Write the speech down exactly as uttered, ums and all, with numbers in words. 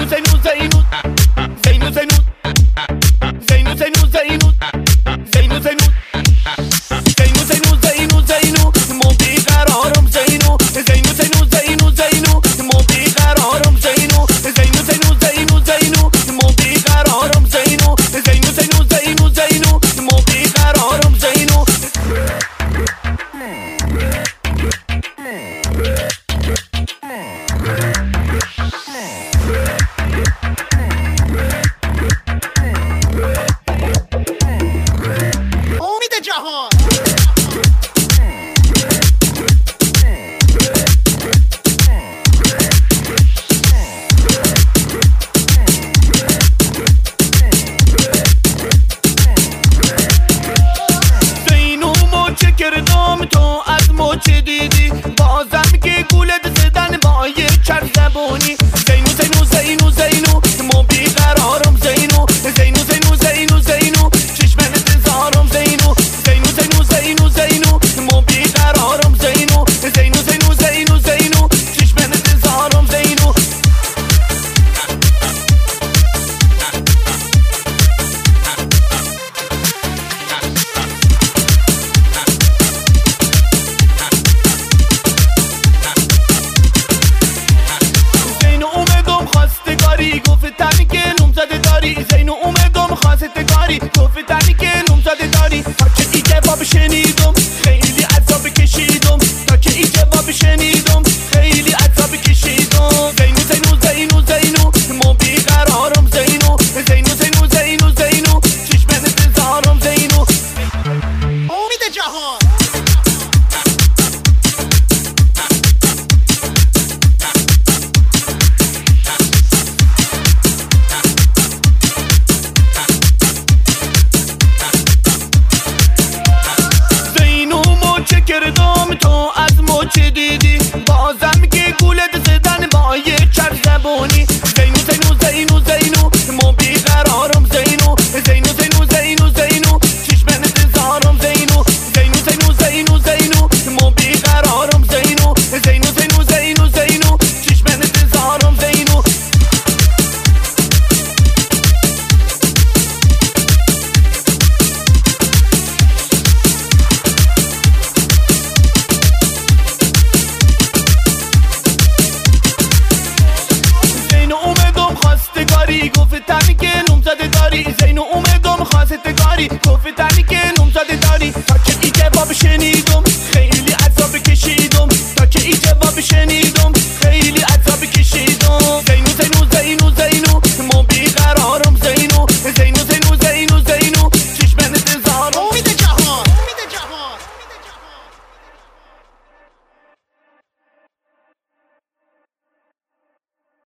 زینو زینو زینو زینو زینو زینو زینو زینو زینو زینو زینو زینو زینو مو بیقرارم زینو زینو زینو زینو زینو مو بیقرارم زینو زینو زینو زینو زینو مو بیقرارم زینو زینو زینو زینو زینو مو بیقرارم زینو امید جهان زینو موچه کردم تو از موچه دیدی بازم که گولت زدن با یه چر زبونی زینو زینو زینو زینو مو بیقرارم زینو زینو زینو زینو زینو چشمن انتظارم زینو زینو زینو زینو زینو مو بیقرارم زینو زینو زینو زینو زینو چشمن انتظارم زینو زینو اومدم خواستگاری گفتم که نوم زده داری زینو اومدم خواستگاری گفتم که نوم زده داری تا که ای جواب شنیدم خیلی عذاب کشیدم تا که ای جواب شنیدم خیلی عذاب کشیدم زینو زینو زینو زینو مو بیقرارم زینو زینو زینو زینو زینو چشمن انتظارم زینو امید جهان زینو موچه کردم تو از موچه دیدی بازم که گولت زدن با یه چر زبونی زینو زینو زینو زینو مو بیقرارم زینو زینو زینو زینو زینو چشمن انتظارم زینو زینو زینو زینو زینو مو بیقرارم زینو زینو زینو زینو زینو چشمن انتظارم زینو زینو اومدم خواستگاری گفتم که نوم زده داری زینو اومدم خواستگاری گفتم